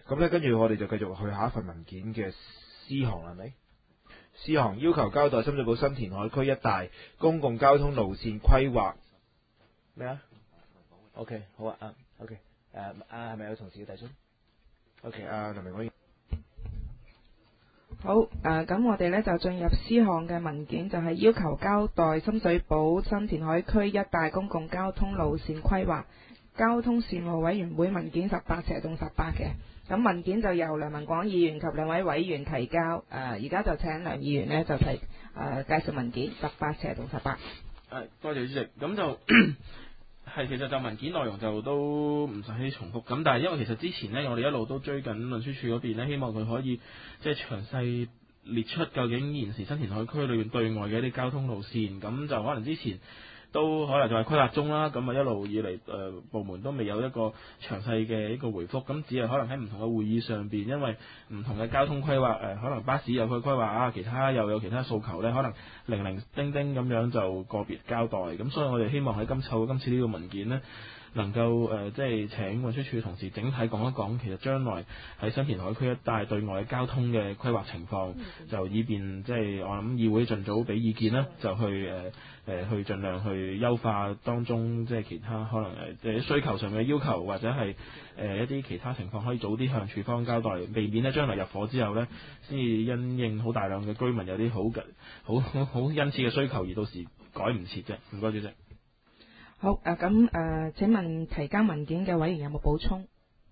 咁咧跟住我哋就繼續去下一份文件嘅 C 項係咪？C 項要求交代深水埗新填海區一帶公共交通路線規劃咩啊 ？OK 好啊，OK 係咪有同事嘅提出 ？OK 梁明可以。 好，咁我哋呢就進入 C 項嘅文件，就係要求交代深水埗新填海區一帶公共交通路線規劃。交通事務委員會文件18/18嘅，咁文件就由梁文廣議員及兩位委員提交，而家就請梁議員呢就介紹文件18/18。 多謝主席，咁就其實就文件內容就都唔使重複，咁但係因為其實之前呢，我哋一路都追緊運輸署嗰邊呢，希望佢可以即係詳細列出究竟現時新填海區裏面對外嘅一啲交通路線，咁就可能之前都可能仲係規劃中啦，咁一路以嚟部門都未有一個詳細嘅一個回覆，咁只係可能喺唔同嘅會議上邊，因為唔同嘅交通規劃可能巴士有佢規劃啊，其他又有其他訴求呢，可能零零丁丁咁樣就個別交代，咁所以我哋希望喺今次呢個文件呢，能夠即係請運輸署同事整體講一講，其實將來喺新填海區一帶對外嘅交通嘅規劃情況，就以便即係我諗議會盡早俾意見啦，就去盡量去優化當中即係其他可能即係需求上嘅要求，或者係一啲其他情況可以早啲向署方交代，避免呢將來入伙之後呢，先至因應好大量嘅居民有啲好殷切嘅需求，而到時改唔切啫。唔該，主席。 好，咁請問提交文件嘅委員有冇補充？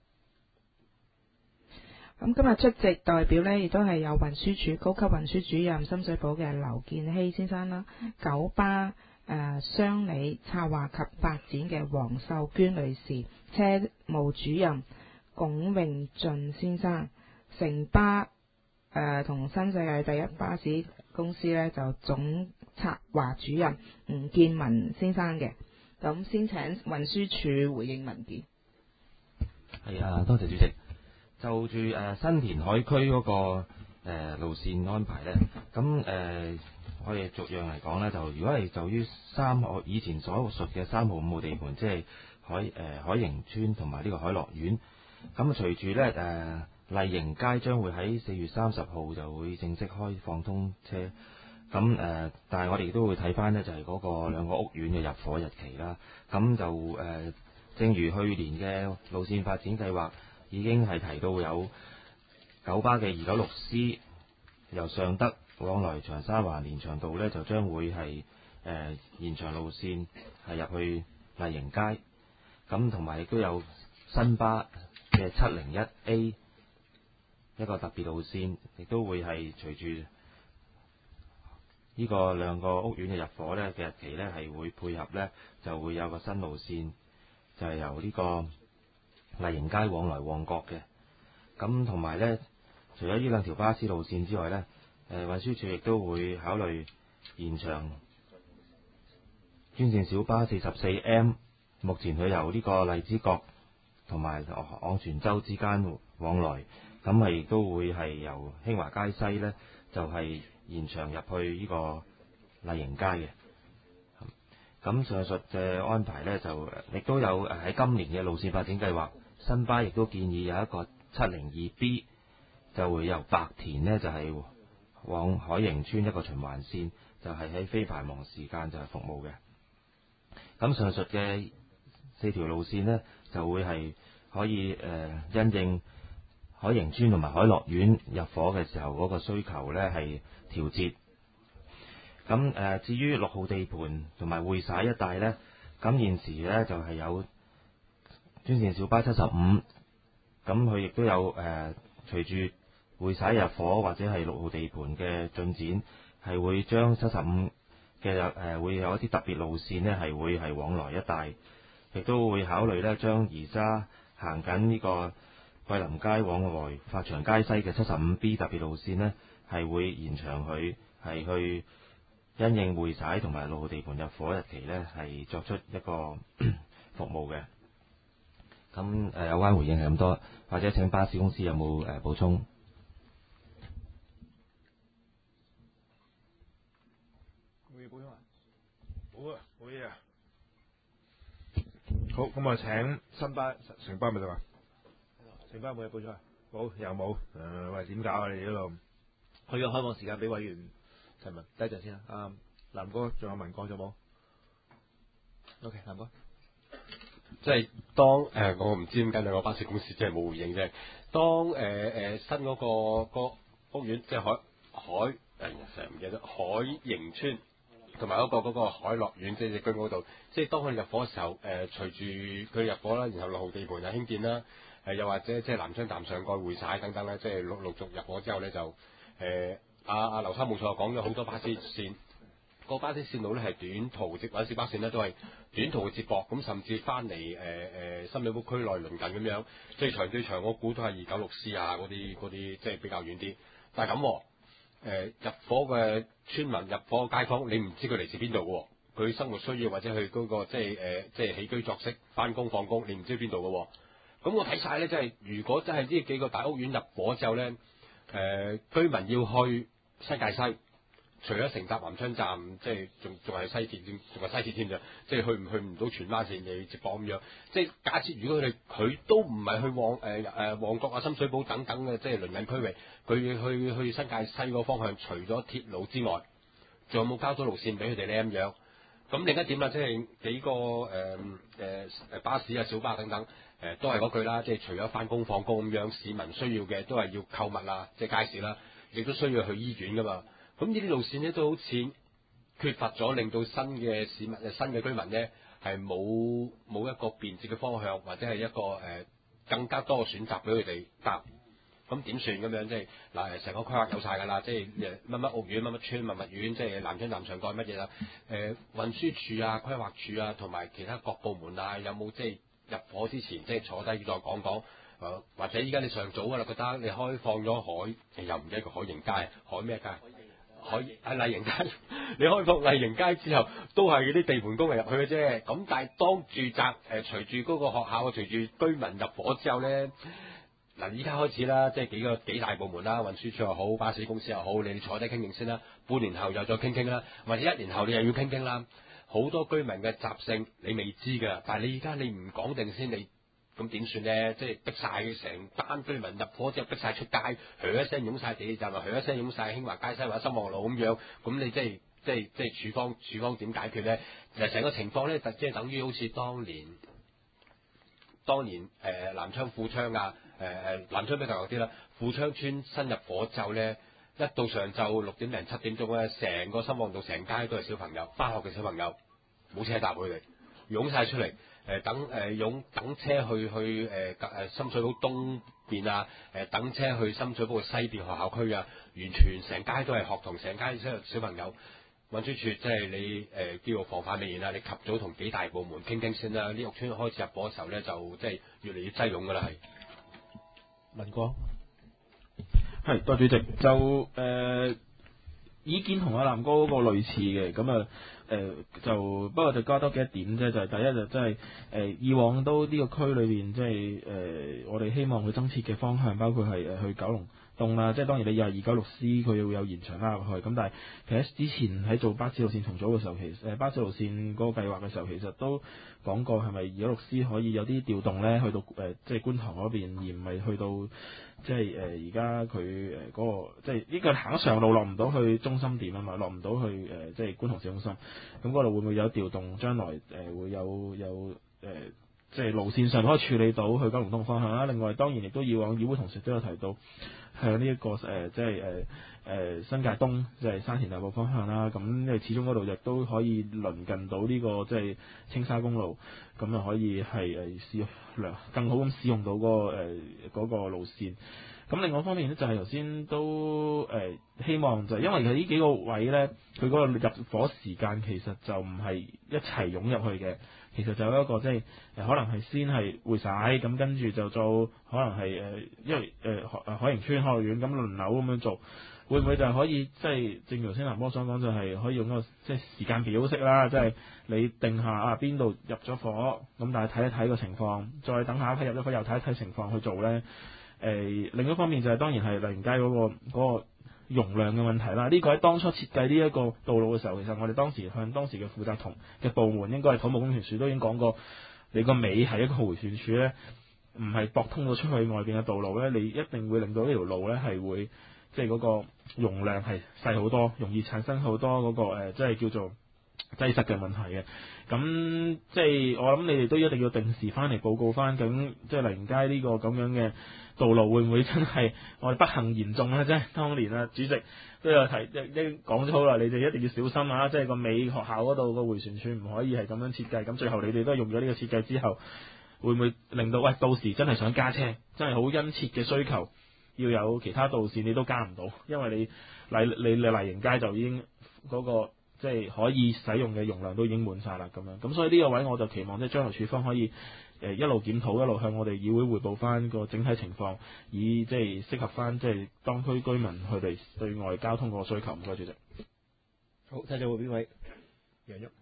咁今日出席代表呢，亦都係有運輸署高級運輸主任深水埗嘅劉建熙先生啦，九巴商理策劃及發展嘅黃秀娟女士，車務主任龔永俊先生，城巴同新世界第一巴士公司呢，就總策劃主任吳建文先生嘅。咁先請運輸署回應文件。 係多謝主席。就住新填海區嗰個路線安排呢，咁我哋逐樣嚟講呢，就如果係就於以前所述嘅3號、5號地盤，即係海盈村同埋呢個海樂苑，咁隨住呢麗盈街將會喺4月30號就會正式開放通車。咁但係我哋亦都會睇翻呢，就係嗰個兩個屋苑嘅入伙日期啦。咁就正如去年嘅路線發展計劃已經係提到有九巴嘅296C 由尚德往來長沙灣連翔道呢，就將會係延長路線係入去麗盈街。咁同埋亦都有新巴嘅701A 一個特別路線，亦都會係隨住呢個兩個屋苑嘅入伙呢嘅日期呢，係會配合呢，就會有個新路線，就係由呢個麗盈街往來旺角嘅。咁同埋呢，除咗呢兩條巴士路線之外呢，運輸署亦都會考慮延長專線小巴44M，目前佢由呢個荔枝角同埋昂船洲之間往來，咁係亦都會係由興華街西呢，就係延長入去呢個麗盈街嘅。咁上述嘅安排呢，就亦都有喺今年嘅路線發展計劃，新巴亦都建議有一個702B，就會由白田呢，就係往海盈村一個循環線，就係喺非繁忙時間就係服務嘅。咁上述嘅4條路線呢，就會係可以因應海盈村同埋海樂苑入伙嘅時候嗰個需求呢，係調節。咁至於6號地盤同埋匯璽一帶呢，咁現時呢，就係有專線小巴75，咁佢亦都有隨住匯璽入伙或者係6號地盤嘅進展，係會將75嘅會有一啲特別路線呢，係會係往來一帶，亦都會考慮呢，將而家行緊呢個桂林街往來發祥街西嘅75B 特別路線呢，係會延長佢係去因應匯璽同埋6號地盤入伙日期呢，係作出一個服務嘅。咁有關回應係咁多，或者請巴士公司有冇補充？ 冇嘢補充啊？冇嘢啊。好，咁我請新巴城巴咪得嘛？城巴冇嘢補充啊？ 冇又冇，喂點搞啊？你呢度可以開放時間俾委員提問，第一陣先啦。南哥仲有文哥咗冇 ？OK， 南哥。 即係當我唔知點解兩個巴士公司即係冇回應啫。當新嗰個屋苑，即係成日唔記得海盈村同埋嗰個海樂苑，即係居屋嗰度，即係當佢哋入伙嘅時候，隨住佢入伙啦，然後6號地盤又興建啦，又或者即係南昌站上蓋匯晒等等咧，即係陸續入伙之後咧，就阿劉生冇錯講咗好多巴士線。個巴士線路咧係短途或者小巴線咧都係短途嘅接駁，咁甚至翻嚟深水埗區內鄰近咁樣，最長我估都係296C啊嗰啲即係比較遠啲。但係咁入伙嘅村民入伙嘅街坊，你唔知佢嚟自邊度喎？佢生活需要或者佢嗰個即係起居作息、翻工放工，你唔知邊度嘅喎。咁我睇晒咧，即係如果真係呢幾個大屋苑入伙之後咧，居民要去新界西。除咗乘搭南昌站，即係仲係西鐵添，仲係西鐵添啫。即係去唔到荃灣線嘅接駁咁樣。即係假設如果佢都唔係去旺角啊、深水埗等等嘅即係鄰近區域，佢去新界西個方向，除咗鐵路之外，仲有冇交通路線俾佢哋咧咁樣？咁另一點啦，即係幾個巴士啊、小巴等等，都係嗰句啦。即係除咗翻工放工咁樣，市民需要嘅都係要購物啦，即係街市啦，亦都需要去醫院噶嘛。咁呢啲路線咧都好似缺乏咗，令到新嘅市民、新嘅居民咧係冇一個便捷嘅方向，或者係一個更加多嘅選擇俾佢哋搭。咁點算咁樣？即係嗱，成個規劃有晒㗎啦，即係乜乜屋苑、乜乜村、乜乜苑，即係南昌站上蓋乜嘢啦？運輸署啊、規劃署啊，同埋其他各部門啊，有冇即係入伙之前即係坐低再講講？或者依家你上早㗎啦，覺得你開放咗又唔記得個海盈街，海咩街？麗盈街，你開放麗盈街之後，都係啲地盤工人入去嘅啫。咁但係當住宅隨住嗰個學校，隨住居民入伙之後咧，嗱依家開始啦，即係幾大部門啦，運輸署又好，巴士公司又好，你哋坐低傾傾先啦。半年後又再傾傾啦，或者1年後你又要傾傾啦。好多居民嘅習性你未知㗎，但係你而家你唔講定先，你咁點算咧？即係逼晒成班居民入伙之後，逼晒出街，噓一聲湧晒地鐵站，噓一聲湧晒興華街西或者深旺路咁樣，咁你即係處方點解決咧？其實成個情況咧，即係等於好似當年南昌富昌啊，南昌比較有啲啦，富昌村新入伙之後咧，一到上晝6點零7點鐘咧，成個深旺道成街都係小朋友，翻學嘅小朋友，冇車搭佢哋，湧晒出嚟。等車去深水埗東邊啊，等車去深水埗嘅西邊學校區啊，完全成街都係學童，成街小朋友。運輸署即係你叫做防範未然啦，你及早同幾大部門傾傾先啦。呢屋村開始入伙嘅時候咧，就即係越嚟越擠擁㗎啦，係。 文哥， 係多主席就意見同阿南哥嗰個類似嘅，咁就不過就加多幾點啫，就係第一就真係以往都呢個區裏邊即係我哋希望佢增設嘅方向，包括係去九龍東啦，即係當然你又係 296C 佢會有延長拉入去，咁但係其實之前喺做巴士路線重組嘅時候，其實巴士路線嗰個計劃嘅時候，其實都講過係咪 296C 可以有啲調動咧，去到即係觀塘嗰邊，而唔係去到即係而家佢嗰個即係呢個行上路落唔到去中心點啊嘛，落唔到去即係觀塘市中心，咁嗰度會唔會有調動？將來會有即係路線上可以處理到去九龍東方向啦。另外當然亦都以往議會同事都有提到向呢一個即係新界東即係沙田大埔方向啦。咁因為始終嗰度亦都可以鄰近到呢個即係青沙公路，咁啊可以係更好咁使用到嗰個路線。咁另外一方面咧，就係頭先都希望就係因為佢呢幾個位咧，佢嗰個入伙時間其實就唔係一齊湧入去嘅，其實就有一個即係可能係先係匯晒，咁跟住就做可能係因為海盈村、海樂苑咁輪流咁樣做，會唔會就係可以即係正如頭先南波所講，就係可以用個即係時間表式啦，即係你定下邊度入咗伙，咁但係睇一睇個情況，再等下一批入咗伙又睇一睇情況去做咧。另一方面就係當然係麗盈街嗰個容量嘅問題啦。呢個喺當初設計呢一個道路嘅時候，其實我哋當時向當時嘅負責嘅部門，應該係土木工程署都已經講過，你個尾係一個迴旋處咧， 唔係駁通到出去外邊嘅道路咧，你一定會令到呢條路咧係會即係嗰個容量係細好多，容易產生好多嗰個即係叫做擠塞嘅問題嘅。咁即係我諗你哋都一定要定時翻嚟報告翻，咁即係荔園街呢個咁樣嘅道路會唔會真係我哋不幸言中咧？即係當年啊，主席都有提，一講咗好耐，你哋一定要小心啊！即係個尾學校嗰度個迴旋處唔可以係咁樣設計。咁最後你哋都係用咗呢個設計之後，會唔會令到喂到時真係想加車，真係好殷切嘅需求，要有其他道線你都加唔到，因為你荔園街就已經嗰個即係可以使用嘅容量都已經滿晒啦咁樣。咁所以呢個位我就期望即係將來處方可以一路檢討，一路向我哋議會匯報翻個整體情況，以即係適合翻即係當區居民佢哋對外交通個需求。唔該，主席。 好，睇下會邊位楊旭。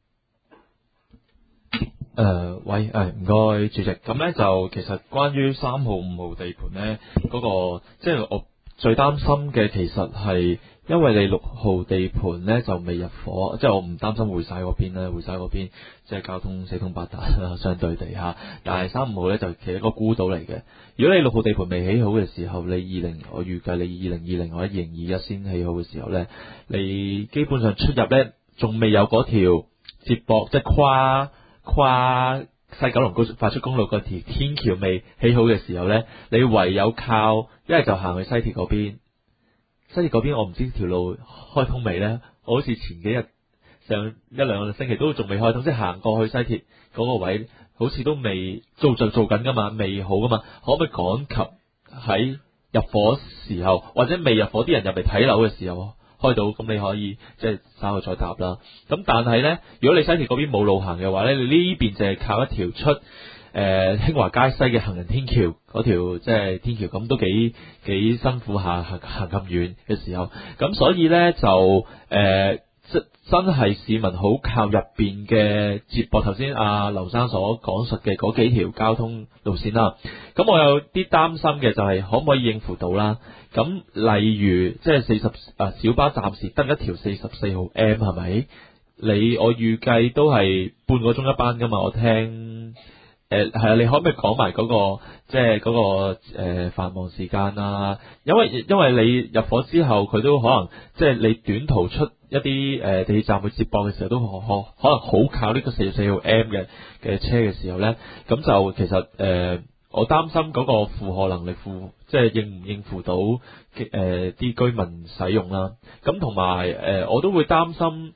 喂，唔該主席。咁咧就其實關於3號、5號地盤咧嗰個，即係我最擔心嘅其實係因為你6號地盤咧就未入伙，即係我唔擔心匯晒嗰邊咧，匯晒嗰邊即係交通四通八達啦，相對地嚇。但係3、5號咧就其實一個孤島嚟嘅。如果你6號地盤未起好嘅時候，我預計你2020或者2021先起好嘅時候咧，你基本上出入咧仲未有嗰條接駁，即係跨西九龍高速快速公路嗰條天橋未起好嘅時候呢，你唯有靠一係就行去西鐵嗰邊。西鐵嗰邊我唔知條路開通未呢？我好似前幾日上1-2個星期都仲未開通，即係行過去西鐵嗰個位，好似都未做緊噶嘛，未好噶嘛。可唔可以趕及喺入伙時候，或者未入伙啲人入嚟睇樓嘅時候開到？咁你可以即係稍後再答啦。咁但係呢，如果你西鐵嗰邊冇路行嘅話呢，你呢邊就係靠一條出興華街西嘅行人天橋嗰條即係天橋，咁都幾辛苦下行咁遠嘅時候。咁所以呢，就真係市民好靠入邊嘅接駁，頭先阿劉生所講述嘅嗰幾條交通路線啦。咁我有啲擔心嘅就係可唔可以應付到啦？咁例如即係小巴暫時得一條44號 M 係咪？我預計都係半個鐘一班噶嘛，我聽係啊，你可唔可以講埋嗰個即係嗰個繁忙時間啊？因為你入伙之後，佢都可能即係你短途出一啲地鐵站去接駁嘅時候，都可能好靠呢個44號 M 嘅車嘅時候咧，咁就其實我擔心嗰個負荷能力即係應唔應付到啲居民使用啦。咁同埋我都會擔心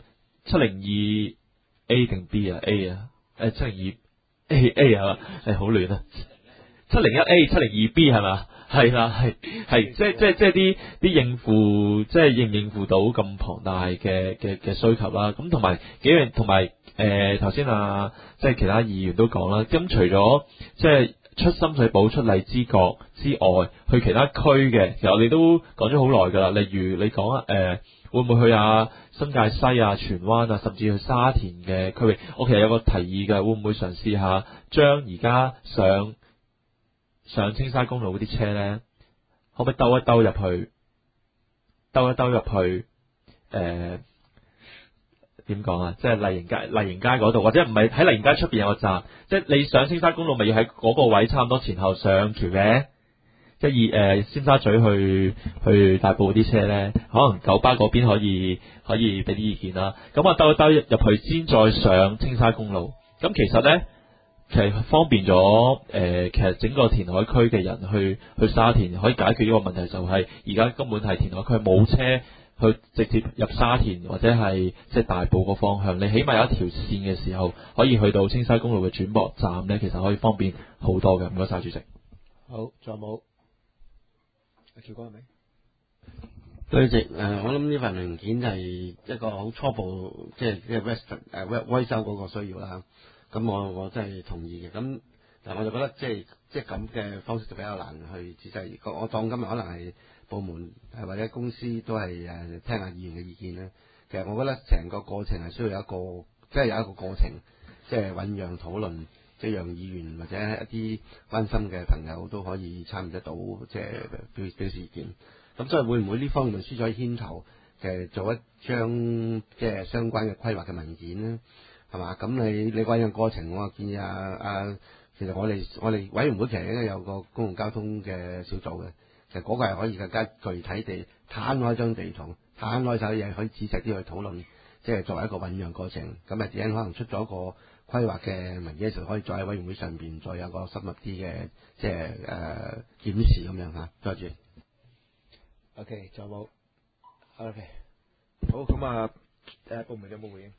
702 A 定 B 啊 A 啊702 A 係嘛？好亂啊！701 A 702 B 係嘛？係啦，係即係啲應付，即係應付到咁龐大嘅需求啦。咁同埋幾樣，同埋頭先即係其他議員都講啦。咁除咗即係出深水埗、出荔枝角之外，去其他區嘅，其實我哋都講咗好耐噶啦。例如你講會唔會去新界西荃灣甚至去沙田嘅區域？我其實有個提議嘅，會唔會嘗試下將而家上青沙公路嗰啲車咧，可唔可以兜一兜入去？點講啊？即係荔園街嗰度，或者唔係喺荔園街出邊有個站，即係你上青沙公路咪要喺嗰個位差唔多前後上橋嘅。即係尖沙咀去大埔啲車咧，可能九巴嗰邊可以俾啲意見啦。咁我兜一兜入去先，再上青沙公路。咁其實咧，其實方便咗其實整個填海區嘅人去沙田，可以解決呢個問題，就係而家根本係填海區冇車去直接入沙田或者係即係大埔個方向。你起碼有一條線嘅時候，可以去到青沙公路嘅轉駁站咧，其實可以方便好多嘅。唔該晒主席。 好，仲有冇？阿喬哥係咪？ 對主席，我諗呢份文件係一個好初步，即係 West 威州嗰個需要啦。咁我真係同意嘅。咁但係我就覺得即係咁嘅方式就比較難去仔細。我當今日可能係部門或者公司都係聽下議員嘅意見咧。其實我覺得成個過程係需要有一個，即係有一個過程，即係醞釀討論。即係讓議員或者一啲關心嘅朋友都可以參與得到，即係表示意見。咁所以會唔會呢方面書可以牽頭做一張即係相關嘅規劃嘅文件咧？係嘛？咁你醞釀過程，我建議其實我哋委員會其實應該有個公共交通嘅小組嘅，其實嗰個係可以更加具體地攤開張地圖，攤開晒啲嘢，可以仔細啲去討論，即係作為一個醖釀過程。咁啊，點可能出咗個規劃嘅文件嘅時候，可以再喺委員會上邊再有個深入啲嘅即係檢視咁樣嚇。多謝。 OK，仲有冇 ？OK， 好咁啊，部門有冇回應？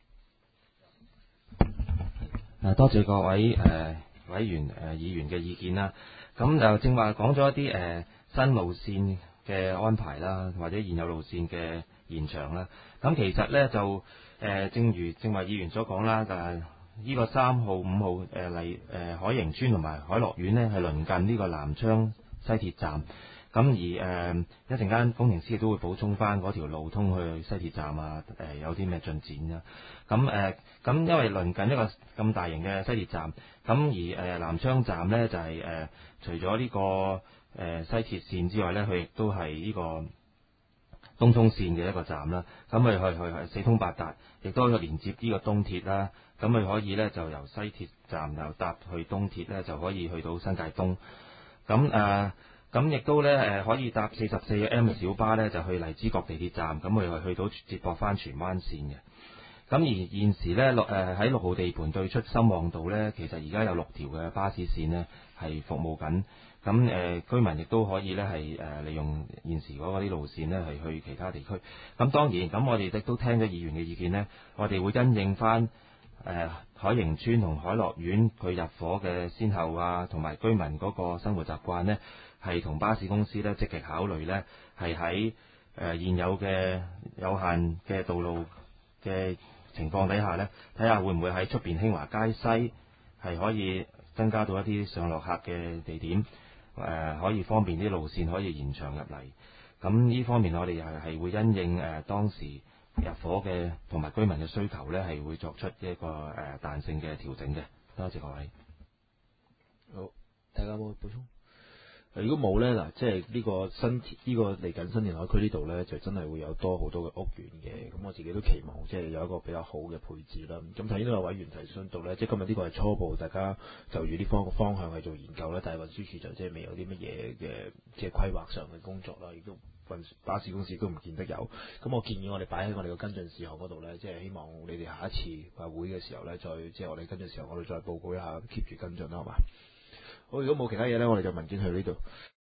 多謝各位委員議員嘅意見啦。咁就正話講咗一啲新路線嘅安排啦，或者現有路線嘅延長啦。咁其實咧就正如正話議員所講啦，呢個3號、5號海盈村同埋海樂苑呢，係鄰近呢個南昌西鐵站。咁而一陣間工程師亦都會補充翻嗰條路通去西鐵站啊，有啲咩進展啊？咁因為鄰近一個咁大型嘅西鐵站，咁而南昌站呢，就係除咗呢個西鐵線之外呢，佢亦都係呢個東涌線嘅一個站啦。咁佢四通八達，亦都可以連接呢個東鐵啦。咁佢可以呢，就由西鐵站又搭去東鐵呢，就可以去到新界東。咁亦都咧可以搭44 M 小巴咧，就去荔枝角地鐵站，咁佢係去到接駁翻荃灣線嘅。咁而現時咧喺6號地盤對出深旺道咧，其實而家有6條嘅巴士線呢係服務緊。咁居民亦都可以咧係利用現時嗰啲路線呢係去其他地區。咁當然，咁我哋亦都聽咗議員嘅意見呢，我哋會因應翻海盈村同海樂苑佢入伙嘅先後啊，同埋居民嗰個生活習慣呢，係同巴士公司咧積極考慮呢，係喺現有嘅有限嘅道路嘅情況底下呢，睇下會唔會喺出邊興華街西係可以增加到一啲上落客嘅地點，可以方便啲路線可以延長入嚟。咁呢方面我哋係會因應當時入伙嘅同埋居民嘅需求呢，係會作出一個彈性嘅調整嘅。多謝各位。 好，大家有冇補充？如果冇呢，嗱，即係呢個嚟緊新田海區呢度呢，就真係會有多好多嘅屋苑嘅。咁我自己都期望即係有一個比較好嘅配置啦。咁頭先都有委員提出到呢，即係今日呢個係初步，大家就住呢方向去做研究啦。但係運輸署就即係未有啲乜嘢嘅即係規劃上嘅工作啦，亦都巴士公司都唔見得有。咁我建議我哋擺喺我哋嘅跟進事項嗰度呢，即係希望你哋下一次會嘅時候呢，再即係我哋跟進事項，我哋再報告一下 keep 住跟進啦，好嘛？好，如果冇其他嘢呢，我哋就文件去呢度。